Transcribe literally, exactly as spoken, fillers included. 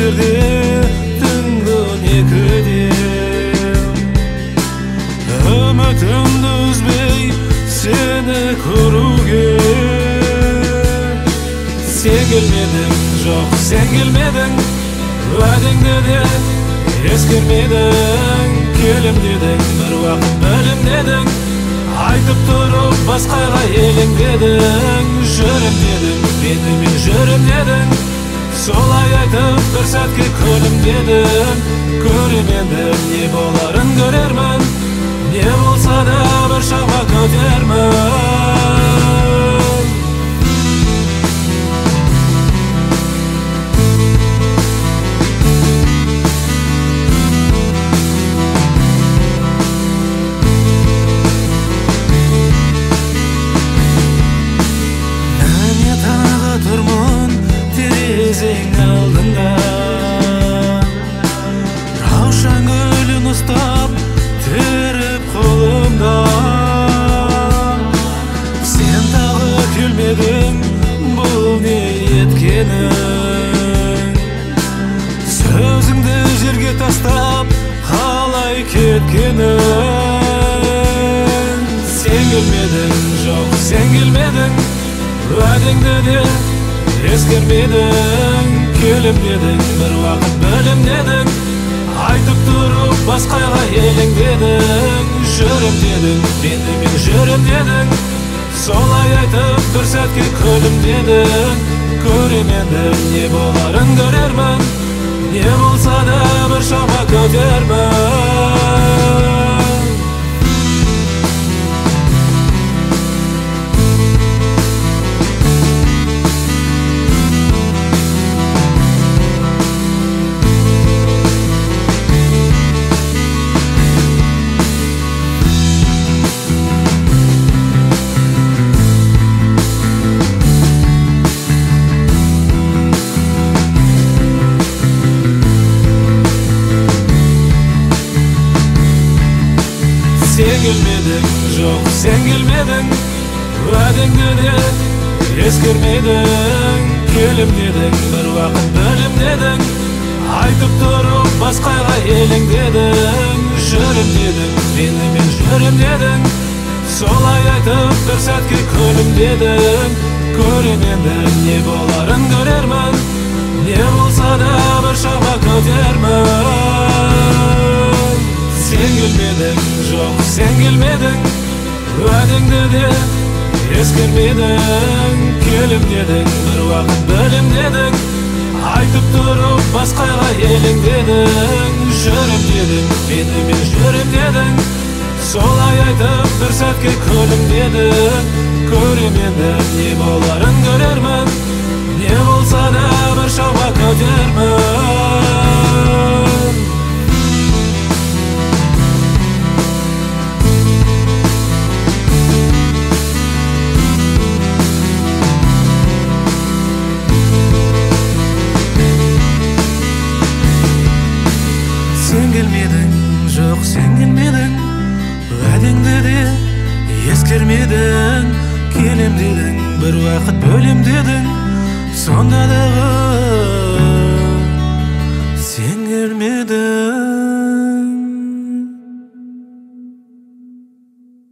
жерде түнгі екіде үмітімді үзбей сені көруге сен келмедің, жоқ сен келмедің, уәдеңді де ескермедің, келем дедің, бір уақыт бөлем дедің, айтып тұрып басқаға елеңдедің, жүрем дедің, менімен жүрем дедің, солай айтып бір сәтке көлім дедің, көрем енді не боларын көрермін, не болса да бір шама көтермін. Терезең алдында раушан гүлін ұстап теріп қолымда сен тағы келмедің, бұл не еткенің сөзіңді жерге тастап қалай кеткенің сен келмедің, жоқ сен келмедің, уәдеңді де ескермедің, келем дедің, бір уақыт бөлем дедің, айтып тұрып басқаға елеңдедің, жүрем дедің, менімен жүрем дедің, солай айтып бір сәтке көлім дедің, көрем енді не боларын көрермін, не болса да бір шама көтермін. Сен келмедің, жоқ сен келмедің, уәдеңді де ескермедің, келем дедің, бір уақыт бөлем дедің, айтып тұрып басқаға елеңдедің, жүрем дедің, менімен жүрем дедің, солай айтып бір сәтке көлім дедің, көрем енді не боларын көрермін, не болса да бір шама көтермін. Сен келмедің, жоқ сен келмедің, уәдеңді де ескермедің, келем дедің, бір уақыт бөлем дедің, айтып тұрып басқаға елеңдедің, жүрем дедің, менімен жүрем дедің, солай айтып бір сәтке көлім дедің, көрем енді не боларын көрермін, не болса да бір шама көтермін. Сен келмедің, жоқ сен келмедің, уәдеңді де ескермедің, келем дедің, бір уақыт бөлем дедің, сонда дағы сен келмедің.